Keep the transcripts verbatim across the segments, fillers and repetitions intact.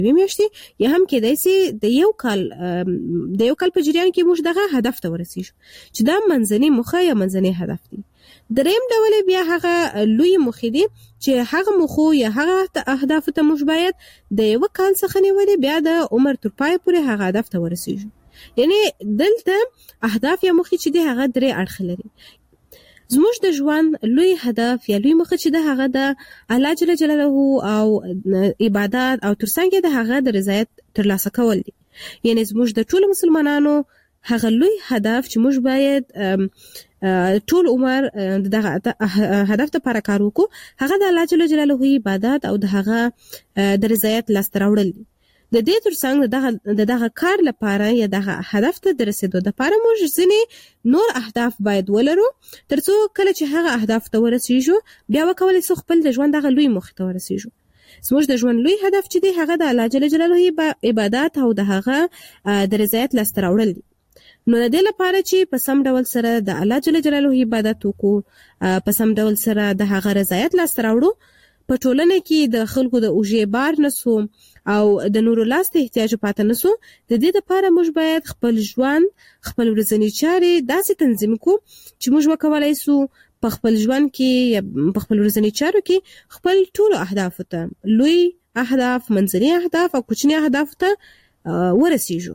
یوې میاشتې یا هم کېدای سي د یو کال د یو کال په جریان کې موږ دغه هدف ته ورسیږو چې دا منځنی موخه یا منځنی هدف دی. دریم ډول بیا هغه لوی موخې دي چې هغه موخو یا هغه اهداف ته موږ باید د یو کال څخه نیولې بیا د عمر تر پای پورې هغه هدف ته ورسیږو. یعنی دلته اهداف یا موخې چې دي هغه درې اړخ لري. زموږ د ژوند لوی هدف یا لوی موخه چې ده هغه د الله جل جلاله او عبادت او ترڅنګ د هغه د رضایت ترلاسه کول دي. یعنی زموږ د ټولو مسلمانانو هغه لوی هدف چې موږ باید ټول عمر دغه هدف ته لپاره کار وکړو هغه د الله جل جلاله عبادت او د هغه د رضایت لاسته راوړل دي. د دې ترڅنګ دغه د دغه کار لپاره یا دغه هدف ته د رسیدو لپاره موږ ځینې نور اهداف باید ولرو ترڅو کله چې هغه اهداف ته ورسیږو بیا وکولای شو خپل د ژوند دغه لوی موخې ته ورسیږو. زموږ د ژوند لوی هدف چې دی هغه د الله جل جلاله عبادت او د هغه د رضایت لاسته راوړل دي. نو د دې لپاره چې په سم ډول سره د الله جل جلاله عبادت وکړو، په سم ډول سره د هغه رضایت لاسته راوړو، په ټولنه کې د خلکو د اوږې بار نسو او د نورو لاس ته احتیاج پاتې نسو، د دې لپاره موږ باید خپل ژوند خپل ورځنی چارې داسې تنظیم کړو چې موږ وکولای شو په خپل ژوند کې یا په خپل ورځنی چارو کې خپل ټول اهداف ته لوی اهداف، منځني اهداف او کوچني اهداف ته ورسیږو.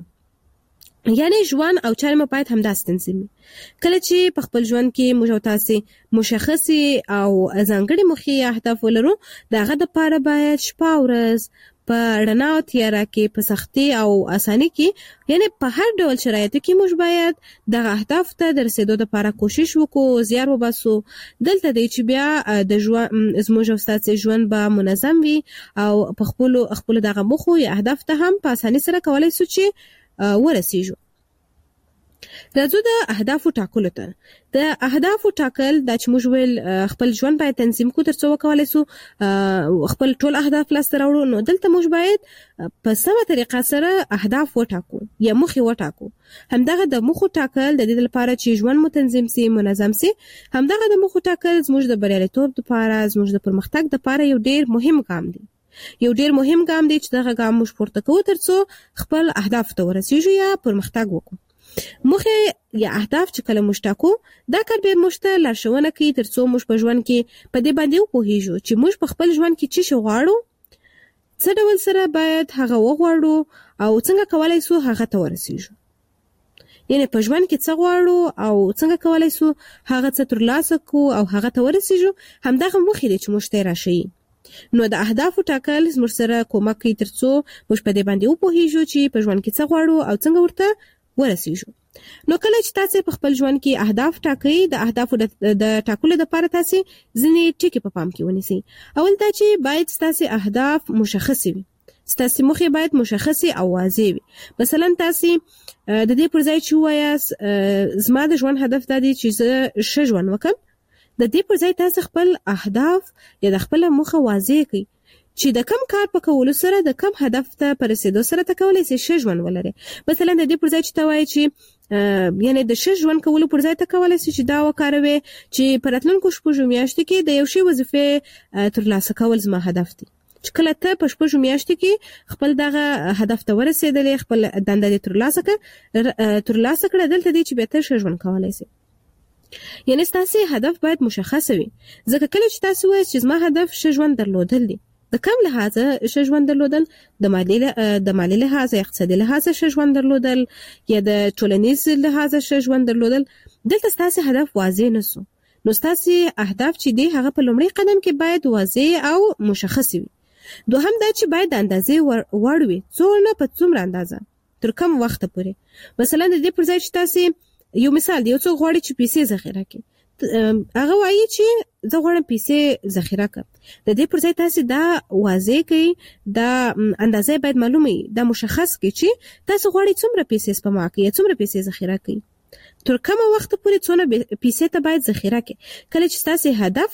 یعنی ژوند او چارې مو باید همداسې تنظیمي. کله چې په خپل ژوند کې موږ او تاسې مشخصي او ځانګړي موخې اهداف ولرو، د هغه دپاره باید شپه او ورځ په رڼا او تیاره کې، په سختي او اساني کې، یعنی په هر ډول شرایطو کې موږ باید دغه اهداف ته د رسیدو لپاره کوشش وکړو، زیار وباسو. دلته دی چې بیا د ژوند زموږ او ستاسې ژوند به منظم وي او په خپلو خپلو دغه موخو یا اهداف ته هم په اساني سره کولی شو چې ورسیږو. راځو د اهدافو ټاکلو ته. د اهدافو ټاکل دا چې موږ ویل خپل ژوند باید تنظیم کړو ترڅو وکولای شو خپل ټول اهداف لاسته راوړو، نو دلته موږ باید په سمه طریقه سره اهداف وټاکو یا موخې وټاکو. همدغه د موخو ټاکل د دې لپاره چې ژوند مو تنظیم سي، منظم سي، همدغه د موخو ټاکل زموږ د بریالیتوب لپاره، زموږ د پرمختګ لپاره یو ډیر مهم ګام دی. یو ډیر مهم ګام دی چې دغه ګام موږ پورته کوو ترڅو خپل اهداف ته ورسیږو یا پرمختګ وکړو. موخې یا اهداف چې کله موږ ټاکو، دا کار به موږ ته لارښوونه کوي ترڅو موږ په ژوند کې په دې باندې وپوهیږو چې موږ په خپل ژوند کې څه شی غواړو، څه ډول سره باید هغه وغواړو او څنګه کولی شو هغه ته ورسیږو. یعنی په ژوند کې څه غواړو او څنګه کولی شو هغه څه ترلاسه کړو او هغه ته ورسیږو، همدغه موخې دي چې موږ ته راشي. نو د اهدافو ټاکل زموږ سره کومک کوي ترڅو موږ په دې باندې وپوهیږو چې په ژوند کې څه غواړو او څنګه ورته ورسیږو. نو کله چې تاسو په خپل ژوند کې اهداف ټاکئ، د اهدافو د ټاکلو لپاره تاسو ځینې ټکي په پام کې ونیسئ. اول دا چې باید تاسو اهداف مشخص وي، تاسو موخې باید مشخصې او واضح وي. مثلا تاسو د دې پر ځای چې وایاست زما د ژوند هدف دا دی چې زه ښه ژوند وکړم، د دې پر ځای تاسو خپل اهداف یا د خپل موخه واضح کړئ چې د کم کار په کولو سره د کم هدف ته پر رسیدو سره ته کولی شئ ښه ژوند ولرئ. مثلا د دې پر ځای چې ته وایې چې یعنی د ښه ژوند کولو پر ځای ته کولی شئ چې دا وکاروې چې په راتلونکو شپږو میاشتو کې د یو شي وظیفې ترلاسه کول زما هدف دی. چې کله ته په شپږو میاشتو کې خپل دغه هدف ته ورسېدلې، خپل دنده دې ترلاسه کړه ترلاسه کړه دلته دی چې بیا ته ښه ژوند کولی شئ. یعنی ستاسو هدف باید مشخص وي، ځکه کله چې تاسو وایئ چې زما هدف ښه ژوند درلودل دی، د کوم لحاظه ښه ژوند درلودل، د مالی د مالی لحاظه، اقتصادي لحاظه ښه ژوند درلودل یا د ټولنیز لحاظه ښه ژوند درلودل، دلته ستاسو هدف واضح نسو. نو ستاسو اهداف چې دی هغه په لومړي قدم کې باید واضح او مشخص وي. دوهم دا چې باید د اندازې وړ وي، څومره په څومره اندازه، تر کوم وخت پورې. مثلا د دې پر ځای چې تاسو یو مثال دی، یو څوک غواړي چې پیسې ذخیره کړي، هغه وایي چې زه غواړم پیسې ذخیره کړم. د دې پر ځای تاسو دا واضح کړئ، دا اندازه باید معلومه وي، دا مشخص کړئ چې تاسو غواړئ څومره پیسې سپما کړئ یا څومره پیسې ذخیره کړئ، تر کومه وخت پورې څونه پیسې ته باید ذخیره کړئ. کله چې تاسو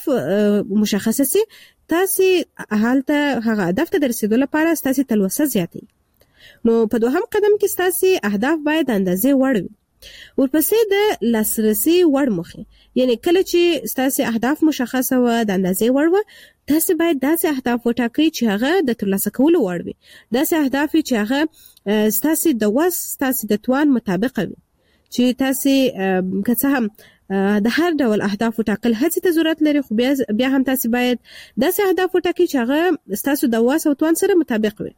هدف مشخص شي، تاسو هلته هغه هدف ته د رسیدو لپاره تاسو تلوسه زیاتوي. نو په دوهم قدم کې تاسو اهداف باید اندازې وړ وي. ورپسې د لاسرسي وړ موخې، یعنی کله چې ستاسو اهداف مشخصه و، د اندازې وړ و، تاسو باید داسې اهداف وټاکئ چې هغه د ترلاسه کولو وړ وي، داسې اهداف چې هغه ستاسو د وس ستاسو د توان مطابق وي، چې تاسو که څه هم د هر ډول اهداف وټاکل هڅې ته ضرورت لري، خو بیا بیا هم تاسو باید داسې اهداف وټاکئ چې هغه ستاسو د وس او توان سره مطابق وي.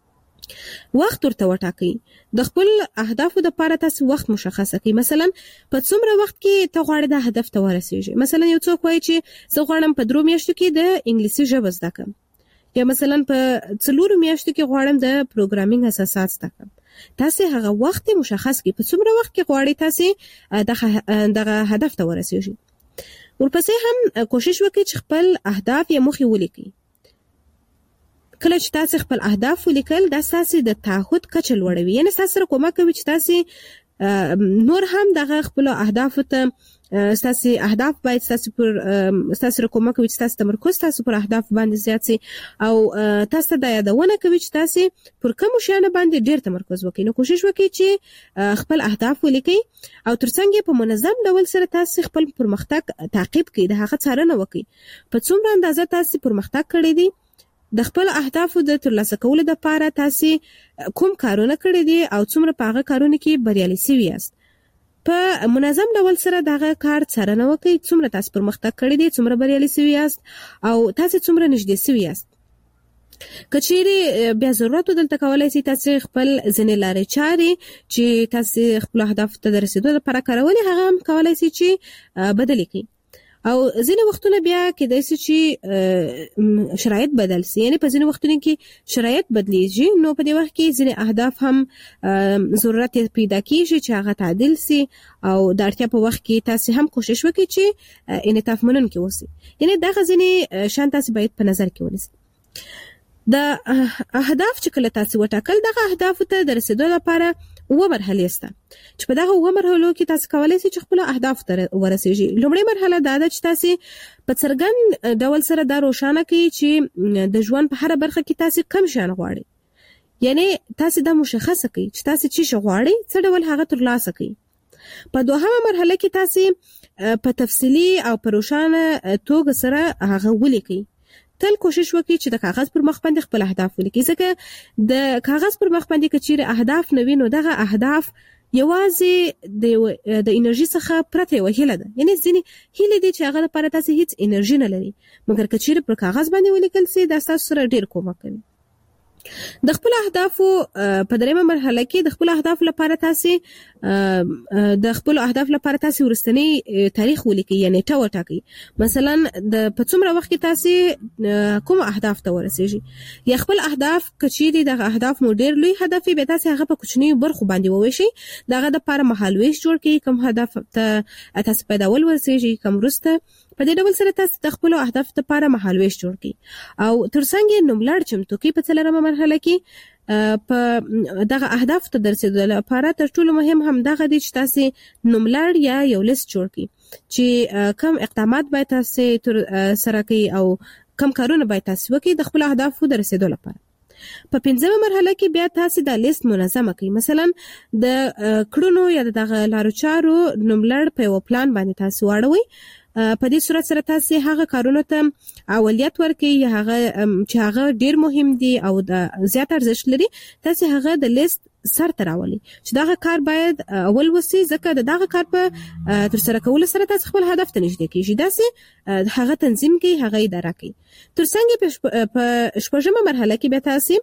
وخت ورته وټاکئ. د خپل اهدافو لپاره تاسو وخت مشخص کړئ. مثلا په څومره وخت کې ته غواړې د هدف ته ورسېږې. مثلا یو څوک وایي چې زه غواړم په درو میاشتو کې د انګلیسي ژبه زده کړم، یا مثلا په څلورو میاشتو کې غواړم د پروګرامینګ اساسات زده کړم. تاسو هغه وخت مشخص کړئ په څومره وخت کې غواړئ تاسو دغه هدف ته ورسېږئ. ورپسې هم کوشش وکړئ چې خپل اهداف یا موخې ولیکئ. کله چې تاسو خپل اهداف ولیکل دا تاسو د تعهد کچه لوړوي، یعنی تاسو سره کومک کوي چې تاسو نور هم دغه خپل اهداف ته تاسو اهداف باید تاسو پر تاسو سره کومک کوي چې تاسو تمرکز تاسو پر اهداف باندې زیات شي، او تاسو د یادونه کوي چې تاسو پر کوم شیانو باندې ډیر تمرکز وکړئ. نو کوشش وکړئ چې خپل اهداف ولیکئ او ترڅنګ په منظم ډول سره تاسو خپل پرمختګ تعقیب کړئ، د هغه څارنه وکړئ په څومره اندازه تاسو پرمختګ کړی دی، د خپل اهدافو د ترلاسه کولو لپاره تاسو کوم کارونه کړی دي او څومره په هغه کارونه کې بریالي شوي یاست. په منظم ډول سره دغه کار څارنه وکړئ، څومره تاسو پرمختګ کړی دي، څومره بریالي شوي یاست او تاسو څومره نږدې شوي یاست. کچېرې بیا ضرورت دلته کولای شي تاسو خپل ځینې لارې چارې چې تاسو خپل اهداف ته د رسیدو لپاره کارولې هغه هم کولای شي چې بدلې کړئ. او ځینې وختونه بیا کېدای شي چې شرایط بدل شي، یعنی په ځینې وختونو کې شرایط بدلیږي، نو په دې وخت کې ځینې اهداف هم ضرورت پیدا کیږي چې هغه تعدیل شي، او د اړتیا په وخت کې تاسو هم کوشش وکړئ چې انعطاف منونکي اوسئ. یعنی دغه ځینې شیان تاسو باید په نظر کې ونیسئ. د اهداف چې کله تاسو وټاکل دغه اهدافو ته د رسیدو لپاره اوه مرحلې شته چې په دغه اوه مرحلو کې تاسو کولی شئ چې خپل اهداف ته ورسیږئ. لومړی مرحله دا ده چې تاسو په څرګند ډول سره دا روښانه کړئ چې د ژوند په هره برخه کې تاسو کوم شیان غواړئ، یعنی تاسو دا مشخصه کړئ چې تاسو څه شی غواړئ، څه ډول هغه ترلاسه کړئ. په دوهمه مرحله کې تاسو په تفصیلي او په روښانه توګه سره هغه ولیکئ. تل کوشش وکړئ چې د کاغذ پر مخ باندې خپل اهداف ولیکئ، ځکه د کاغذ پر مخ باندې که چیرې اهداف نه وي نو دغه اهداف یوازې د د انرژي څخه پرته یوه هیله ده، یعنی ځینې هیلې دي چې هغه لپاره تاسو هیڅ انرژي نه لري، مګر که چیرې پر کاغذ باندې ولیکل شي دا ستاسو سره ډېر کومک کوي. د خپل اهدافو په دریمه مرحله کې د خپل اهداف لپاره تاسو د خپل اهداف لپاره تاسو ورستنی تاریخ ولیکئ، یعنی ټا وټاکئ. مثلا د په څومره وخت کې تاسو کوم اهداف ته ورسېږئ، یا خپل اهداف کچېرې د اهداف مو ډېر لوی هدف به تاسو هغه په کوچنیو برخو باندې وویشئ، دغه د لپاره مهالویش جوړ کړئ، کوم هدف ته تاسو پیداول ورسېږئ، کوم وروسته په دې ډول سره تاسو د خپل اهداف لپاره مهالویش جوړ کړئ. او ترڅنګ نوملړ چمتو کړئ. په څلورمه مرحله کې په دغه اهداف ته د رسیدو لپاره تر ټولو مهم هم دغه دی چې تاسو نوملړ یا یو لیست جوړ کړئ چې کوم اقدامات باید تاسو سره کوي او کوم کارونه باید تاسو وکړئ د خپل اهدافو د رسیدو لپاره. په پنځمه مرحله کې بیا تاسو دا لیست منظمه کړئ. مثلا د کړنو یا دغه لارو چارو نوملړ په یو پلان باندې تاسو واړوئ. په دې صورت سره تاسو هغه کارونه ته اولیت ورکړئ هغه چې هغه ډیر مهم دي او د زیات ارزښت لري، تاسو هغه د لیست سر ته راولئ چې دغه کار باید اول وسی، ځکه دغه کار په تر سره کولو سره تاسو خپل هدف ته نږدې کیږئ. داسې هغه تنظیم کړئ، هغه اداره کړئ. ترڅنګ په شپږمه مرحله کې بیا تاسو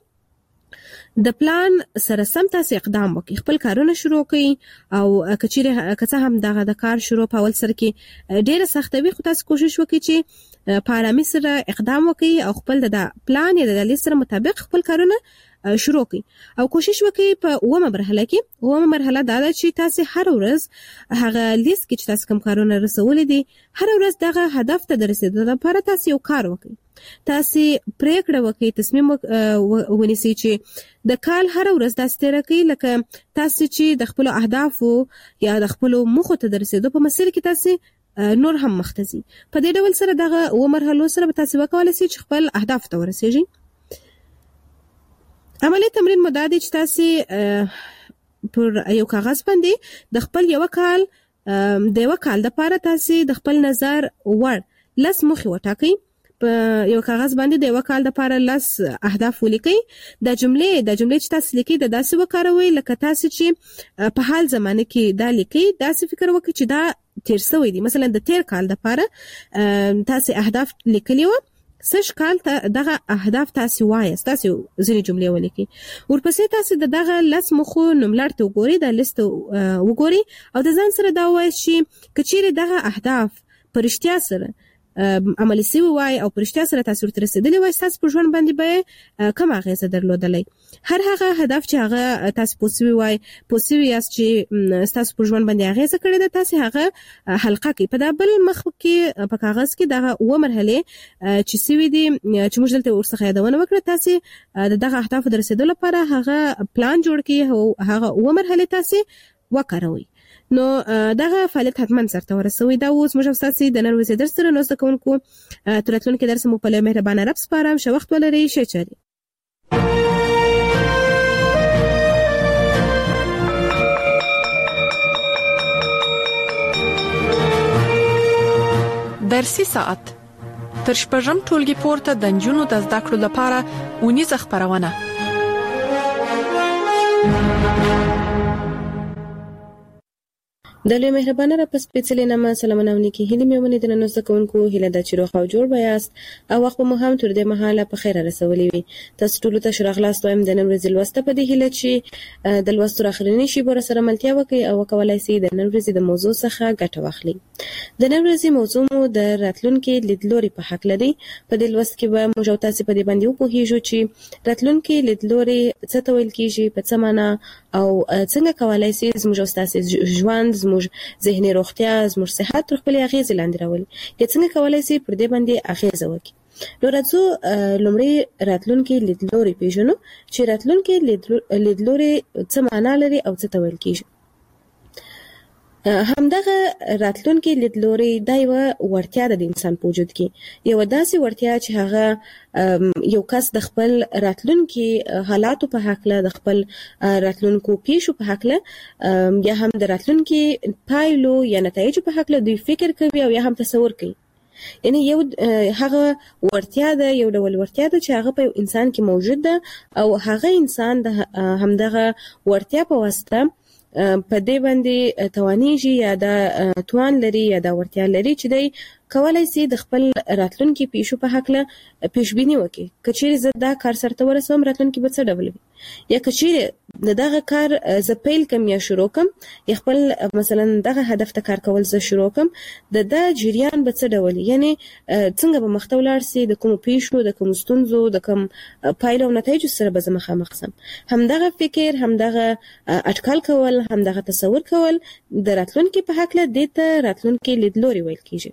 د پلان سره سم تاسو اقدام وکړئ، خپل کارونه شروع کړئ. او کچېرې که څه هم دغه د کار شروع په اول سره کې ډېره سخته وي، خو تاسو کوشش وکړئ چې په آرامۍ سره اقدام وکړئ او خپل د پلان یا د لیست سره مطابق خپل کارونه شروع کړئ. او کوشش وکړئ په اومه مرحله کې اومه مرحله دا ده چې تاسو هر ورځ هغه لیست کې چې تاسو کوم کارونه رسولي دي هر ورځ دغه هدف ته د رسیدو لپاره تاسو یو کار وکړئ. تاسو پریکړه وکړئ، تصمیم ونیسئ چې د کال هر ورځ داسې تیره کړئ لکه تاسو چې د خپل اهدافو یا د خپل موخو ته د رسیدو په مسیر کې تاسو نور هم مخته ځئ. په دې ډول سره دغه اوه مرحلو سره به تاسو وکولای شئ چې خپل اهداف ته ورسیږئ. عملی تمرین مو دا دی چې تاسو پر یو کاغذ باندې د خپل یو کال د یو کال لپاره تاسو د خپل نظر وړ لس موخې وټاکئ. په یو کاغذ باندې د یو کال لپاره لس اهداف ولیکئ. د جملې د جملې چې تاسو لیکئ د داسې وکاروئ لکه تاسو چې په حال زمانه کې دا لیکئ. داسې فکر وکړئ چې دا تیر شوی دی. مثلا د تیر کال لپاره تاسو اهداف لیکلی و، سش کال ته دغه اهداف تاسو وایاست، تاسو ځینې جملې ولیکئ. ورپسې تاسو د دغه لس مخو نوملړ ته وګورئ، د لیست وګورئ او د ځان سره دا وایئ چې کچېرې دغه اهداف پرشتیا سره عملي سوي وای او پرشتیا سره تاسو ورته رسیدلی وای، تاسو په ژوند باندې به کوم اغیزه درلودلی. هر هغه هدف چې هغه تاسو پوسوي وای پوسوي یاست چې تاسو په ژوند باندې اغیزه کړې ده، تاسو هغه حلقه کې په دبل مخ کې په کاغذ کې دغه و مرحله چې سوي دي چې موږ دلته ورڅخه یادونه وکړه، تاسو دغه اهداف د رسیدو لپاره هغه پلان جوړ کړئ او هغه و مرحله تاسو وکاروئ. نو دغه فعالیت حتما سرته ورسوي. دا اوس موږ تاسو د نن ورځې درس سره نو زده کوونکو تراتلونکو درس مو په مهربانه رب سپارم. ښه وخت ولرئ. ښه چاري. درسي ساعت تر شپږم ټولګي پورته د نجونو د زده کړو لپاره ونیزه خبرونه. د لوی مهربانه را پس پیڅلې نامه سلامونه ونیکي هلي میومنې د نن زده کوونکو هیله ده چې روغ او جوړ بیاست او وخت مو هم تر دې مهاله په خیر رسولي وي. تاسو ټول ته شراغلاست وایم د نن ورځې لوسته په دې هیله چې د لوستو راخلنی شي بور سره ملتیا وکي او کولای شي د نن ورځې د موضوع څخه ګټه واخلي. د نن ورځې موضوع مو د راتلونکي لیدلوري په حق لري. په دې لوست کې به موږ تاسو په دې باندې وپوهیږو چې راتلونکي لیدلوري څه ته ویل کیږي، په څه معنا او څنګه کولای شي زموږ تاسو ژوند، زموږ ذهني روغتیا، زموږ صحت تر خپل اغیز لاندې راولي. یا څنګه کولای شي پر دې باندې اغیز وکړي. نو راځو لومړی راتلونکي لیدلوري پیژنو چې راتلونکي لیدلوري څه معنا لري او څه ته ویل کیږي. همدغه راتلونکي لیدلوري دا یو ورتیا ده د انسان په وجود کې، یو داسې ورتیا چې هغه یو کس د خپل راتلونکي حالاتو په حق له، د خپل راتلونکو پیښو په حق له، یا هم د راتلونکي پایلو یا نتایجو په حق له دوی فکر کوي او یا هم تصور کوي. یعنی یو هغه ورتیا ده، یو ډول ورتیا ده چې هغه په انسان کې موجود ده او هغه انسان د همدغه ورتیا په واسطه په دې باندې توانیږي یا د توان لري یا د ورتیا لري چې دی کولای شي د خپل راتلونکي پیښو په حق له پیشبینی وکړي. کچېرې زه دا کار سرته ورسوم راتلونکي به څه ډول وي، یا کچېرې دغه کار زه پیل کوم یا شروع کوم، یا خپل مثلا دغه هدف ته کار کول زه شروع کوم، د د جریان به څه ډول، یعنی څنګه به مخته ولاړ سي، د کوم پیښو، د کوم ستونزو، د کوم پایلو او نتایجو سره به زه مخامخ سم. همدغه فکر، همدغه اټکل کول، همدغه تصور کول د راتلونکي په حق له دې ته راتلونکي لیدلوري ویل کیږي.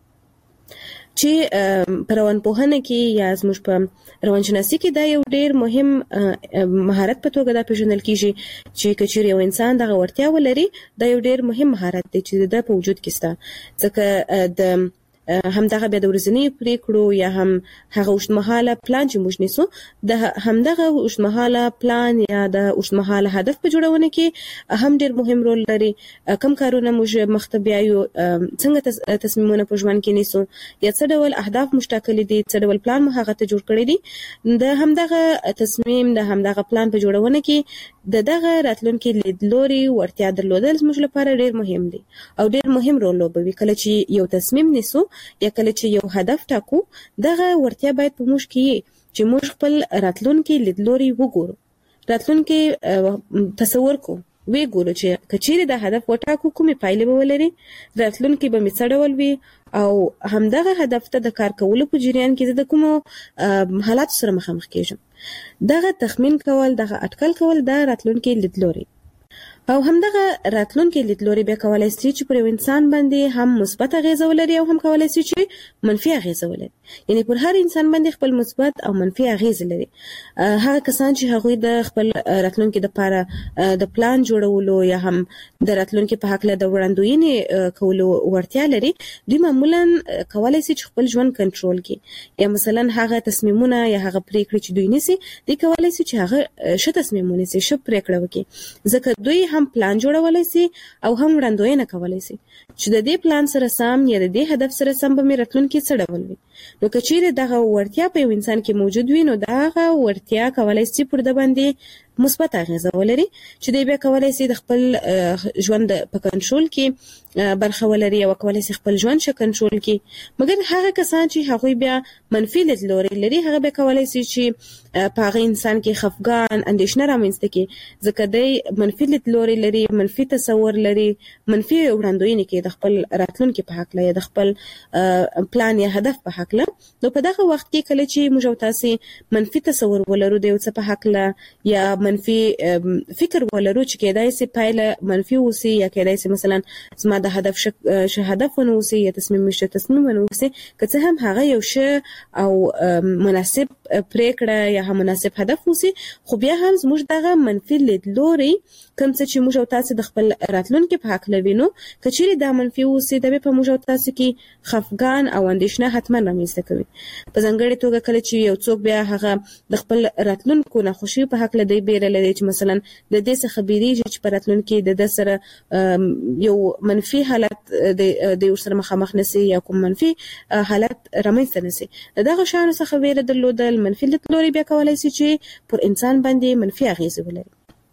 چې په روانپوهنه کې یا زموږ په روانشناسي کې دا یو ډیر مهم مهارت په توګه دا پیژندل کیږي چې کچېرې یو انسان دغه ورتیا ولري، دا یو ډیر مهم مهارت دی چې د په وجود کې شته. ځکه د همدغه بیا د ورځنیو پریکړو یا هم هغه اوږدمهاله پلان چې موږ نیسو، د همدغه اوږدمهاله پلان یا د اوږدمهاله هدف په جوړونه کې هم ډیر مهم رول لري. کوم کارونه موږ مخته بیایو، څنګه تصمیمونه په ژوند کې نیسو، یا څه ډول اهداف موږ ټاکلي دي، څه ډول پلان مو هغه ته جوړ کړی دی. د همدغه تصمیم، د همدغه پلان په جوړونه کې د دغه راتلونکي لیدلوري ورتیا درلودل زموږ لپاره ډیر مهم دي او ډیر مهم رول لوبوي. کله چې یو تصمیم نیسو یا کله چې یو هدف ټاکو، دغه ورتیا باید په موږ کې چې موږ خپل راتلونکي لیدلوري وګورو، راتلونکي تصور کو، وی ګورو چې کچېرې د هدف وټاکو کومې پایلې به ولري، راتلونکي به مې څه ډول وي او همدغه هدف ته د کار کولو په جریان کې د کومو حالاتو سره مخامخ کېږم. دغه تخمین کول، دغه اټکل کول دا راتلونکي لیدلوري. او همدغه راتلونکي لیدلوري بیا کولای شي چې پر انسان باندې هم مثبت اغیزه ولري او هم کولای شي چې منفي اغیزه ولري. یعنی پر هر انسان باندې خپل مثبت او منفي اغیزه لري. هغه کسان چې هغوی د خپل راتلونکي لپاره د پلان جوړولو یا هم د راتلونکي په حق له د وړاندوینې کولو ورتیا لري، دوی معمولا کولای شي چې خپل ژوند کنټرول کړي، یا مثلا هغه تصمیمونه یا هغه پریکړې چې دوی نیسي، دوی کولای شي چې هغه ښه تصمیم ونیسي، ښه پریکړه وکړي، ځکه دوی هم پلان جوړولای سي او هم وړاندوینه کولای سي چې د دې پلان سره سم یا د دې هدف سره سم به مې راتلونکي څه ډول وي. نو که چیرې دغه وړتیا په یو انسان کې موجود وي نو دغه وړتیا کولای سي پر د باندې مثبت اغیزه ولري چې دی بیا کولای سي د خپل ژوند په کنټرول کې برخه ولري او کولای سي خپل ژوند ش کنټرول کړي. مګر هغه کسان چې هغوی بیا منفي لیدلوري لري هغه به کولای سي چې په هغه انسان کې خفګان اندېښنه رامنځته کړي ځکه دی منفي لیدلوري لري، منفي تصور لري، منفي وړاندوینې کوي د خپل راتلونکي په حق له یا د خپل پلان یا هدف په حق له. نو په دغه وخت کې کله چې موږ او تاسو منفي تصور ولرو د یو څه په حق له یا منفي فکر ولرو چې کېدای سي پایله منفي وسی یا کېدای سي مثلا زما د هدف ش هدف ونوسی یا تصمیم مشه تصمیم ونوسی که څه هم هغه یو ش او مناسب پریکړه یا هم مناسب هدف وسی خو بیا هم زموږ دغه منفي لیدلوري کوم څه چې موږ او تاسو د خپل راتلونکي په حق لوینو کچېری دا منفي وسی د په موږ او تاسو کې خفګان او اندېښنه حتما رامنځته کوي. په ځانګړي توګه کله چې یو څوک بیا هغه د خپل راتلونکو نه خوشي په حق لدی بیره لري چې مثلا د دې څخه بیریږي چې په راتلونکي د د سره یو منفي حالت د یو سره مخامخ نسی یا کوم منفي حالت رامنځته نسی دغه شان څخه ویره درلودل منفي لیدلوري بیا کولای شي چې پر انسان باندې منفي اغیزه ولري.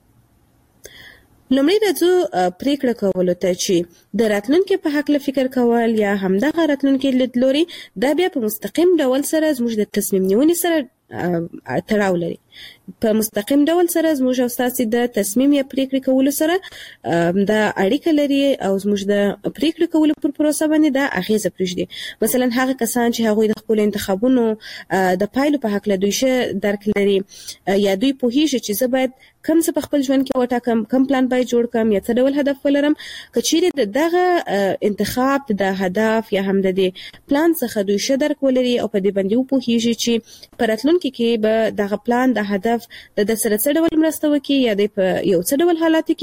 لومړی راځو پریکړه کولو ته چې د راتلونکي په حق له فکر کول یا همدغه راتلونکي لیدلوري دا بیا په مستقیم ډول سره زموږ د تصمیم نیونې سره تړاو لري. په مستقیم ډول سره زموږ او تاسو د تصمیم یا پریکړې کولو سره د اړیکه لري او زموږ د پریکړې کولو پر پروسه باندې د اغیزه پرېږدي. مثلا هغه کسان چې هغوی د خپل انتخابونو د پایلو په حق له دوی شه درک لري یا دوی پوهیږي چې زه باید کوم څه په خپل ژوند کې وټاکم، کوم پلان باید جوړ کړم یا څه ډول هدف ولرم، کچېرې د دغه انتخاب د هدف یا هم د دې پلان څخه دوی شه درک ولري او په دې باندې وپوهیږي چې په راتلونکي کې به دغه پلان د هدف د د سره څه ډول مرسته وکړي یا د په یو څه ډول حالات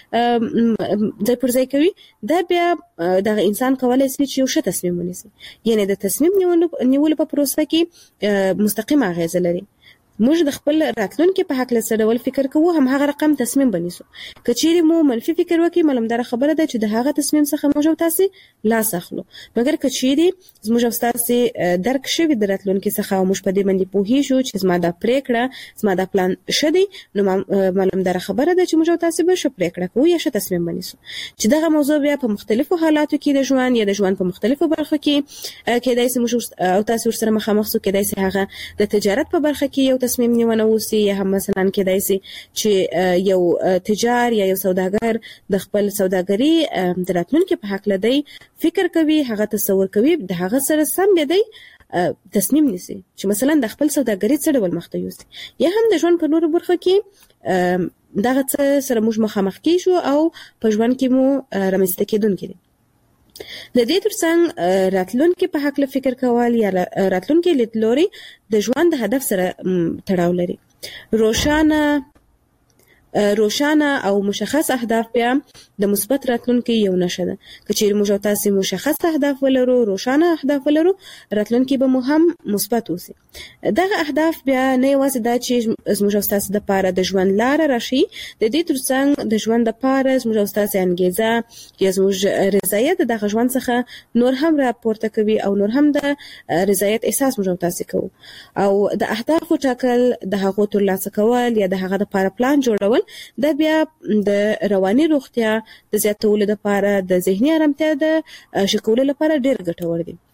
کې ځای پر ځای کوي، دا بیا دغه انسان کولای شي چې یو ښه تصمیم ونیسي. یعنی د تصمیم نیولو په پروسه کې مستقیم اغیزه لري. موږ د خپل راتلونکي په حق له څه ډول فکر کوو هم هغه رقم تصمیم بنیسو. کچېرې مو منفي فکر وکړي معلومدار خبره ده چې د هغه تصمیم څخه موږ او تاسو لاس اخلو. مګر کچېرې زموږ او تاسو درک شوی د راتلونکي څخه او موږ په دې باندې پوهیږو چې زما د پریکړه زما د پلان شدي نو معلومدار خبره ده چې موږ او تاسو به ښه پریکړه کوو یا ښه تصمیم بنیسو. چې دغه موضوع بیا په مختلفو حالاتو کې د ژوند یا د ژوند په مختلفو برخو کې کېدای سي موږ او تاسو سره مخامخ سو، کېدای سي هغه د تجارت په برخه کې یو تصمیم نیونه وسی یا هم مثلا کېدای سي چې یو تجار یا یو سوداګر د خپل سوداګري د راتلونکي په حق لدی فکر کوي، هغه تصور کوي، د هغه سره سم دی تصمیم نیسي چې مثلا د خپل سوداګري څه ډول مخته یوسي یا هم د ژوند په نورو برخو کې دغه څه سره موږ مخامخ کیږو او په ژوند کې مو رامنځته کېدونکي دي. د دې ترڅنګ راتلونکي په حق له فکر کول یا راتلونکي لیدلوري د ژوند د هدف سره تړاو لري. روښانه روښانه او مشخص اهداف بیا د مثبت راتلونکي یو نښه ده. کچېرې موږ او تاسو مشخص اهداف ولرو، روښانه اهداف ولرو، راتلونکي به مو هم مثبت وسی. دغه اهداف بیا نه یوازې دا چې زموږ او تاسو د لپاره د ژوند لار راشي، د دې ترڅنګ د ژوند لپاره زموږ او تاسو انګیزه یا زموږ رضایت دغه ژوند څخه نور هم راپورته کوي او نور هم د رضایت احساس موږ او تاسو کوو. او د اهدافو ټاکل، د هغو ترلاسه کول یا د هغه لپاره پلان جوړول دا بیا د رواني روغتیا د زیاتولو لپاره، د ذهني آرامتیا د ښه کولو لپاره ډېر ګټور دي.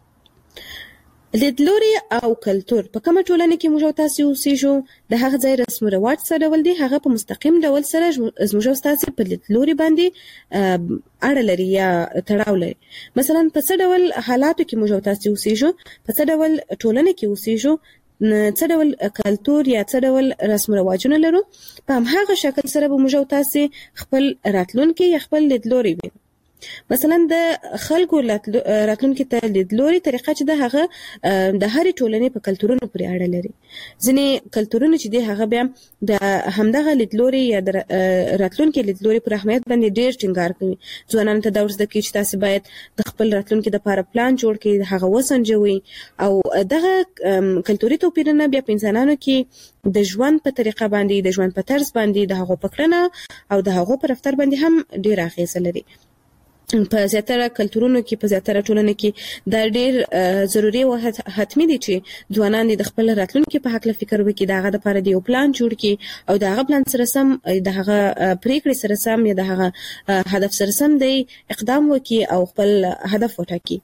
لیدلوري او کلتور په کومه ټولنه کې موږ او تاسو اوسېږو د هغه ځای رسم و رواج څه ډول دي، هغه په مستقیم ډول سره زموږ او تاسو په لیدلوري باندې اړه لري یا تړاو لري. مثلا په څه ډول حالاتو کې موږ او تاسو اوسېږو، په څه ډول ټولنه کې اوسېږو، څه ډول کلتور یا څه ډول رسم و رواجونه لرو، په هماغه شکل سره به موږ او تاسو خپل راتلونکي یا خپل لیدلوري وینو. مثلا د خلکو راتلونکي ته لیدلوري طریقه چې د هغه د هرې ټولنې په کلتورونو پورې اړه لري. ځینې کلتورونه چې دی هغه بیا د همدغه لیدلوري یا د راتلونکي لیدلوري پر اهمیت باندې ډېر ټینګار کوي. ځوانانو ته دا ور زده کوي چې تاسو باید د خپل راتلونکي لپاره پلان جوړ کړئ، هغه وسنجوي، او دغه کلتوري توپیرونه بیا په انسانانو کې د ژوند په طریقه باندې، د ژوند په طرز باندې، د هغو په کړنه او د هغو په رفتار باندې هم ډېر اغیزه لري. په زیاتره کلتورونو کې، په زیاتره ټولنو کې دا ډېر ضروري او حتمي دي چې ځوانان د خپل راتلونکي په حق فکر وکړي، د هغه لپاره د یو پلان جوړ کړي او د هغه پلان سره سم، د هغه پریکړې سره سم یا د هغه هدف سره سم دی اقدام وکړي او خپل هدف وټاکي.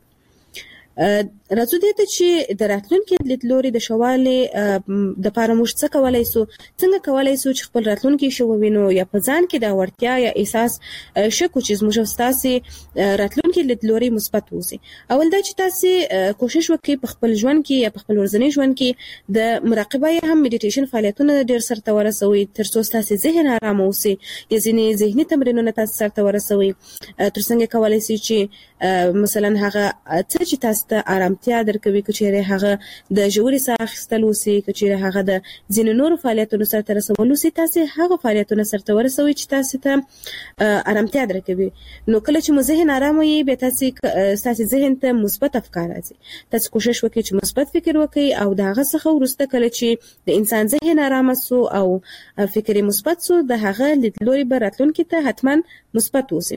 راځو دې ته چې د راتلونکي لیدلوري د شوالي د لپاره موږ څه کولای سو، څنګه کولای سو چې خپل راتلونکي شو وینو یا په ځان کې د وړتیا یا احساس شکو چې موږ ستاسو راتلونکي لیدلوري مثبت وسی. اول دا چې تاسو کوشش وکړئ په خپل ژوند کې یا په خپل ورځني ژوند کې د مراقبه یا هم میډیټیشن فعالیتونه ډېر سرته ورسوي ترڅو تاسو ذهن آرام اوسي، یا ځینې ذهني تمرینونه تاسو سرته ورسوي ترڅنګ کولای شئ چې مثلا هغه څه چې تاسو ته آرامتیا درکوي، کچېره هغه د ژورې ساه اخیستل وسی، کچېره هغه د ځینې نورو فعالیتونو سره رسول وسی، تاسو هغه فعالیتونه سره ورسوي چې تاسو ته آرامتیا درکوي. نو کله چې مو ذهن آرام وي به تاسو تاسو ذهن ته مثبت افکار راځي. تاسو کوشش وکړئ چې مثبت فکر وکړئ او دا هغه څخه ورسته کله چې د انسان ذهن آرام سو او فکر مثبت سو، د هغه لیدلوري به راتلونکي ته حتما مثبت وسی.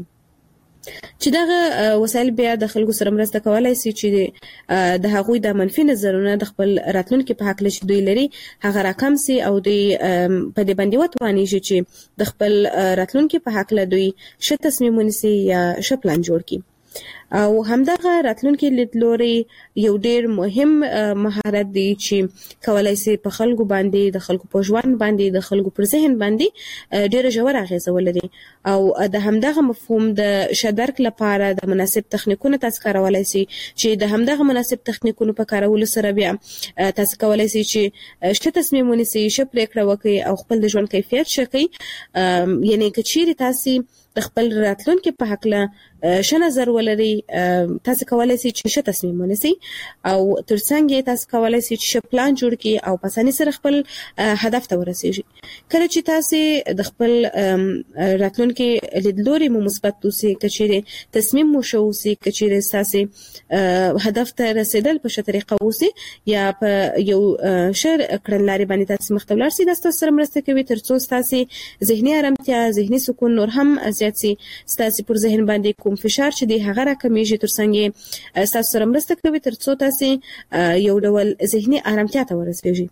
چې دغه وسایل بیا د خلکو سره مرسته کولای شي چې د هغوی د منفي نظرونه د خپل راتلونکي په حق لشي دوی لري هغه راکم سي او دوی په دې باندې وتواني چې د خپل راتلونکي په حق له دوی ښه تصمیم ونیسي یا ښه پلان جوړ کړي. او همدغه راتلونکي لیدلوري یو ډېر مهم مهارت دی چې کولای شي په خلکو باندې، د خلکو په ژوند باندې، د خلکو پر ذهن باندې ډېر ژور اغیزه ولري. او د همدغه مفهوم د شدرک لپاره د مناسب تخنیکونو تاسو کارولای شي چې د همدغه مناسب تخنیکونو په کارولو سره بیا تاسو کولای شي چې ښه تصمیم ونیسئ، ښه پریکړه وکړئ او خپل د ژوند کیفیت ښه کړئ. یعنی که چیرې تاسو د خپل راتلونکي په حق له ښه نظر ولري، تاسو کولای شئ چې ښه تصمیم ونیسئ او ترڅنګ تاسو کولای شئ چې ښه پلان جوړ کړئ او په اسانۍ سره خپل هدف ته ورسیږئ. کله چې تاسو د خپل راتلونکي لیدلوري مو مثبت اوسي، کچېرې تصمیم مو ښه اوسي، کچېرې تاسو هدف ته رسیدل په ښه طریقه اوسي یا په یو ښه کړنلارې باندې تاسو مخ ته ولاړ شئ، دا ستاسو سره مرسته کوي ترڅو تاسو ذهني آرامتیا، ذهني سکون نور هم زیات سي، ستاسو پر ذهن باندې کوم فشار چې دی هغه راکمیږي، ترڅنګ تاسو سره مرسته کوي ترڅو تاسو یو ډول ذهني آرامتیا ته ورسیږئ.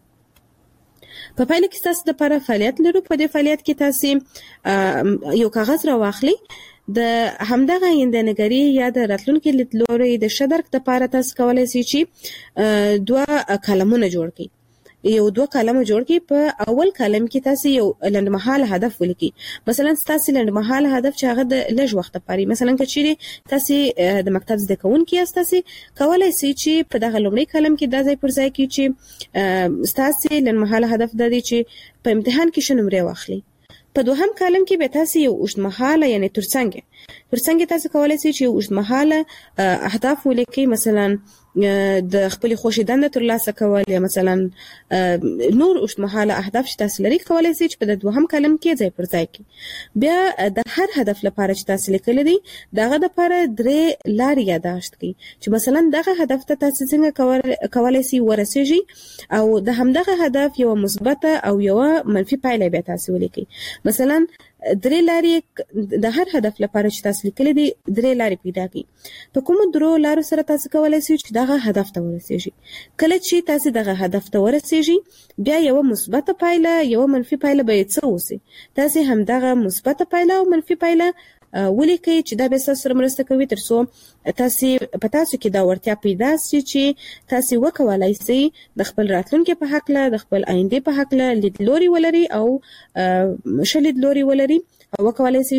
په پایله کې تاسو د لپاره فعالیت لرو. په دې فعالیت کې تاسو یو کاغذ راواخلئ، د همدغه آینده‌نګري یا د راتلونکي لیدلوري د شدرک لپاره تاسو کولای شئ چې دوه کالمونه جوړ کړئ. یو دوه کالم جوړ کړئ. په اول کالم کې تاسو یو لنډمهاله هدف ولیکئ. مثلا تاسو لنډمهاله هدف چې هغه د لږ وخت لپاره، مثلا کچېرې تاسو د مکتب زده کوونکي یاست، تاسو کولای شئ چې په دغه لومړي کالم کې دا ځای پر ځای کړئ چې تاسو لنډمهاله هدف د دې چې په امتحان کې ښه نمرې واخلئ. په دوهم کالم کې به تاسو یو اوږدمهاله یعنی ترڅنګ ترڅنګ تاسو کولای شئ چې اوږدمهاله اهداف ولیکئ، مثلا د خپل خوښي دنده ترلاسه کول یا مثلا نور اوږدمهاله اهداف چې تاسو لري کولای شئ چې په دوهم کالم کې ځای پر ځای کړئ. بیا د هر هدف لپاره چې تاسو لیکل دي دغه لپاره درې لارې یاداشت کړئ چې مثلا دغه هدف ته تاسو څنګه کولای شئ ورسیږئ او د همدغه هدف یو مثبت او یو منفي پایله به تاسو ولیکئ. مثلا درې لارې د هر هدف لپاره چې تاسو لیکل دي درې لارې پیدا کړئ. په کومو درو لارو سره تاسو کولای شئ چې دغه هدف ته ورسیږئ. کله چې تاسو دغه هدف ته ورسیږئ بیا یو مثبت پایله یو منفي پایله به څه اوسي، تاسو هم دغه مثبت پایله او منفي پایله ولیکئ چې دا به تاسو سره مرسته کوي ترڅو تاسو په تاسو کې دا ورتیا پیدا شي چې تاسو وکولای شئ د خپل راتلونکي په حق له، د خپل آینده په حق له لیدلوري ولري او ښه لیدلوري ولري او وکولای شئ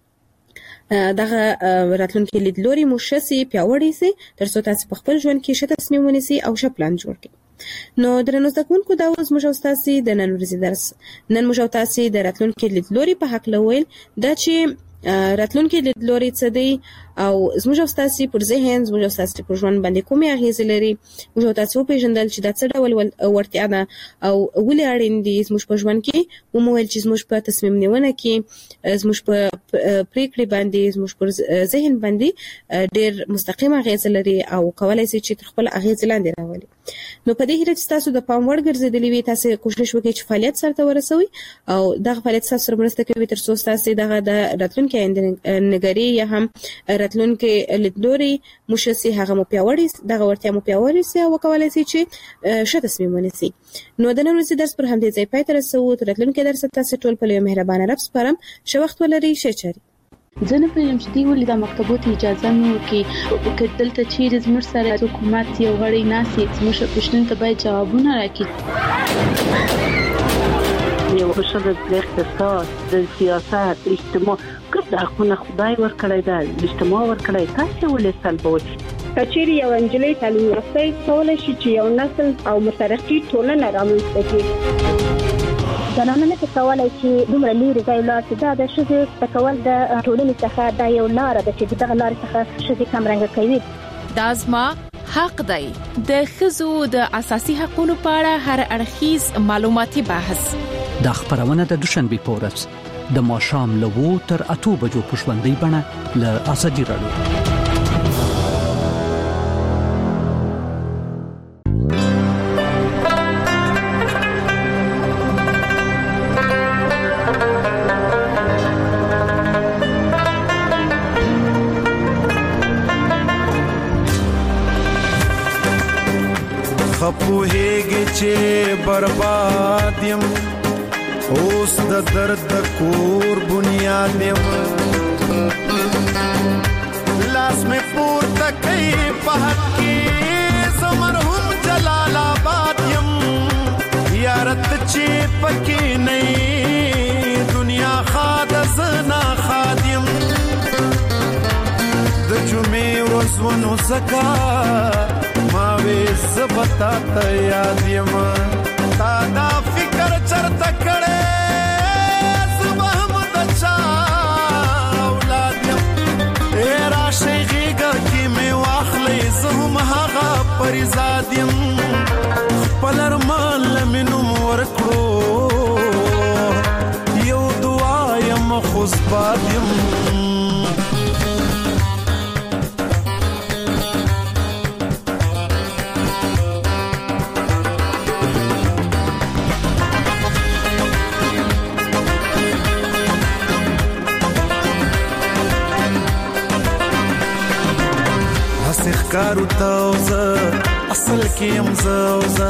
چې دغه راتلونکي لیدلوري مو ښه سي، پیاوړی سي ترڅو تاسو په خپل ژوند کې ښه تصمیم ونیسئ او ښه پلان جوړ کړئ. نو درنو زده کوونکو دا اوس موږ او تاسو د نن ورځې درس نن موږ او تاسو د راتلونکي لیدلوري په حق له ویل دا چې راتلونکي لیدلوري څه دی او زموږ او تاسو پر ذهن زموږ او تاسو پر ژوند باندې کومې اغیزې لري، موږ او تاسو پیژندل چې دا څه ډول ورتیا ده او ولې اړین دي زموږ په ژوند کې، ومویل چې زموږ په تصمیم نیونه کې، زموږ په پریکړې باندې، زموږ پر ذهن باندې ډېر مستقیم اغیزې لري او کولای شي چې خپل اغیزې لاندې راولي. نو په دې هیله چې تاسو د پام وړ ګرځېدلې وي، تاسو کوشش وکړئ چې فعالیت سره ورسوي او دغه فعالیت سره مرسته کوي تر څو تاسو دغه د راتلونکي نګری یا هم راتلونکي لیدلوري مشسي هغه مو پیاوړی دغه ورتیا مو پیاوړی سي او کولای شي چې ښه تصمیم ونیسي. نو د نن ورځې درس پر همدې ځای پای ته رسوو. تر راتلونکي درس تاسو ټول په یو مهربانه رب سپارم. ښه وخت ولرئ. ښه چاري. زه نه پوهیږم چې دوی ولې د مکتبو ته اجازه نه ورکوي. که دلته چیرې زموږ سره حکومت یو غړی ناسي، زموږ پوښتنو ته باید ځوابونه راکړي. یو ښه د اقتصاد، د سیاست، اجتماع ګډ حقونه خدای ورکړی دی، اجتماع ورکړی، تاسو ولې سلبوي؟ کچېرې یو انجلۍ تعلیم یافته کولای شي چې یو نسل او مترقي ټولنه رامنځته کړي. زنانه نه کولای چې دومره لري ځای لاړ شي. دا د ښځې تکول د ټولنې څخه دا یو لار ده چې دغه لار څخه ښځې کمرنګ کوي. دا زما حق دی. د ښځو د اساسي حقوقو په اړه هر اړخیز معلوماتي بحث د خبرونه د دوشنبه په ورځ د ماښام له وو تر اته بجو په ژوندۍ بڼه له ازادي راډیو. خپوهیږي چې برباد یم، اوس د درد د کور بنیاد یم، لاس مې پورته کوي په حق کې زه مرحوم جلال آباد یم، یارت چې پکې نه دنیا خاد زنا خادم، د جمعې ورځ ونو زکا ما وې زبتا ته یاد یم، تا دا فکر چرته کړې زما هم د چا اولاد یم، ای راشي غېږه کې مې واخلې زه هم هغه پریزاد یم، خپل ارمان مې نوم ورکړو یو دعا یم خو زباد یم. کارو تاوزه اصل کې امزاوزه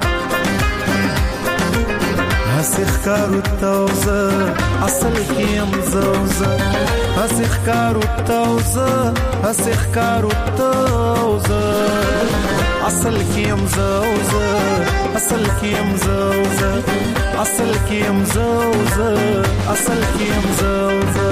هسخ کارو تاوزه اصل کې امزاوزه هسخ کارو تاوزه هسخ کارو تاوزه اصل کې امزاوزه اصل کې امزاوزه اصل کې امزاوزه اصل کې امزاوزه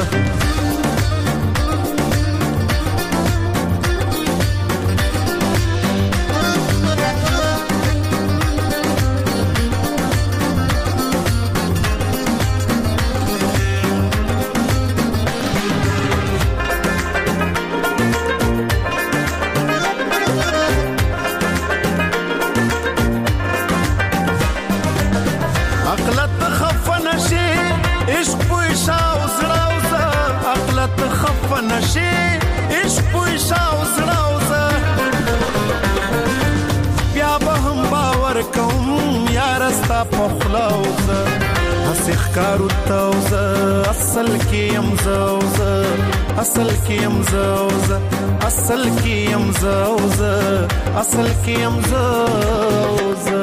کارو تاوزه اصل کې امزاوزه اصل کې امزاوزه اصل کې امزاوزه اصل کې امزاوزه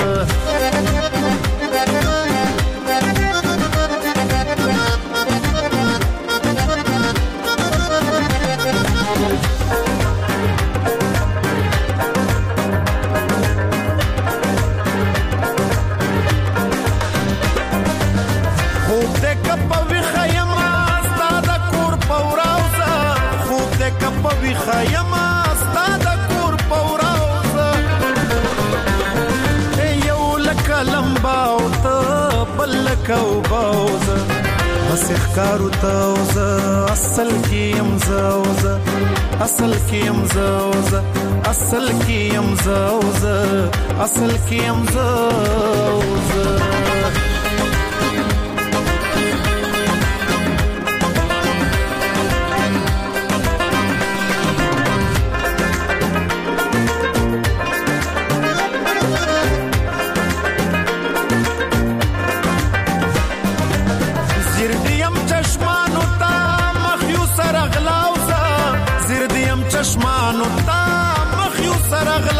خیمه ستاد کور پوراوزه یو لکه لمبا او ته بل لکه وباوزه داسې ښکارو ته وزه اصل کې یم زه وزه اصل کې یم زه وزه اصل کې یم زه وزه اصل کې یم زه وزه چشمانو تا مخیو سره